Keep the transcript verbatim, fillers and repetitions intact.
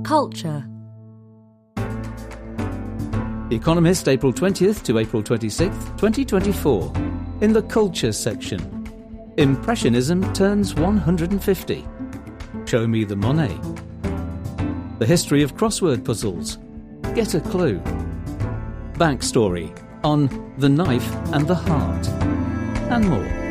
Culture. The Economist, April twentieth to April twenty-sixth, twenty twenty-four. In the Culture section. Impressionism turns one hundred fifty. Show me the Monet. The history of crossword puzzles. Get a clue. Backstory on The Knife and the Heart. And more.